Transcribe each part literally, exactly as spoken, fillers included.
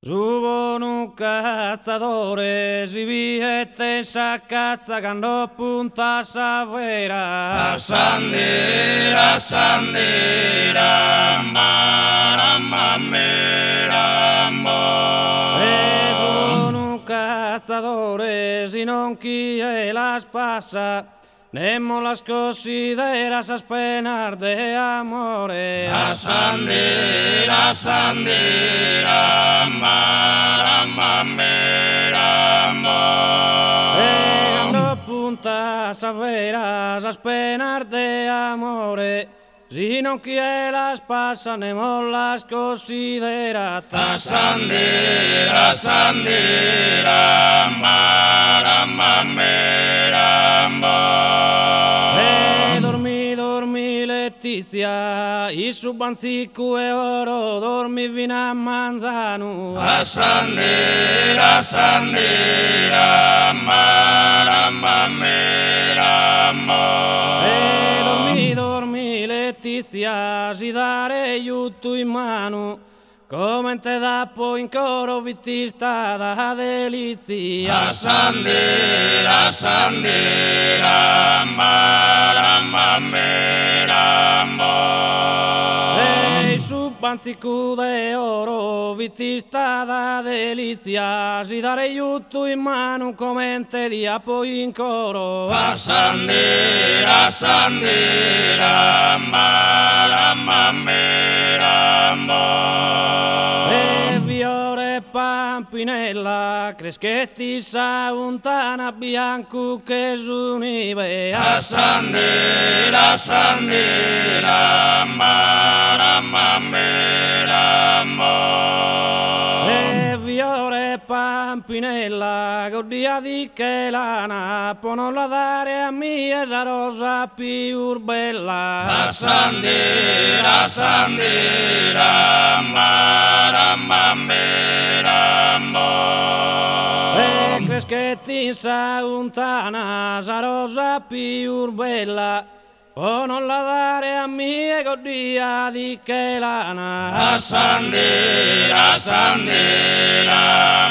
Subo un cazzatore, si viete sa cazza quando punta sa vera. A sandera, a sandera, maramamera, mo. E subo un cazzatore, si non chi è la spassa, nemo las consideras a penar de amore. A sandera, a sandera, maramamera, mo. E quando puntas a veras a penar de amore, si non chi è las passa, nemo las consideras. A sandera, a sandera, maramamera, mo. E dormi, dormi Letizia, i subanzicu e oro, dormi vino a Manzano. A sandera, a sandera, maramamera, mo. E dormi, dormi Letizia, si dare aiuto in mano, come te da poi in coro vittista da delizia. A sandera, a sandera, maramamera, mo. E i subanzicu de oro, vittista da delizia, si dare aiuto in mano, come te dia poi in coro. A sandera, a sandera, maramamera, mo. E fiore Pampinella, creschetti sa untana bianco che s'unive. A sandera, a sandera, maramamera, mo. E fiore Pampinella, goddia di che lana, può non la dare a mia esa rosa più bella. A sandera, a sandera, maramamera, mo. E creschetti sa untana, esa rosa più bella, può non la dare a mia goddia di che lana. A sandera, a sandera,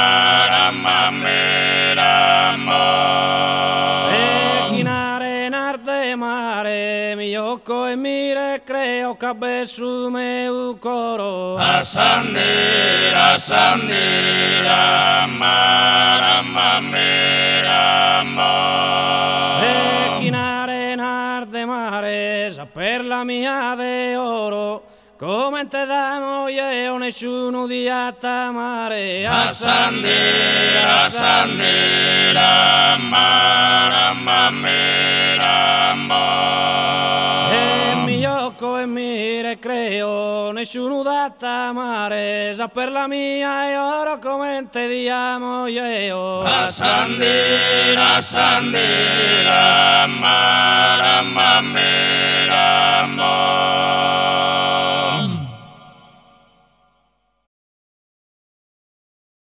maramamera, mo. E chinare in arte mare, mi occo e mi recreo, cabezu meu coro. A sandera, a sandera, maramamera, mo. E chinare in arte mare, saper la mia de oro, come te damo io nessuno di attamare. A sandera, a sandera, maramamera, mo. E mi occo e mi recreo, nessuno da attamare, saper la mia e oro come te diamo io. A sandera, a sandera, maramamera, mo.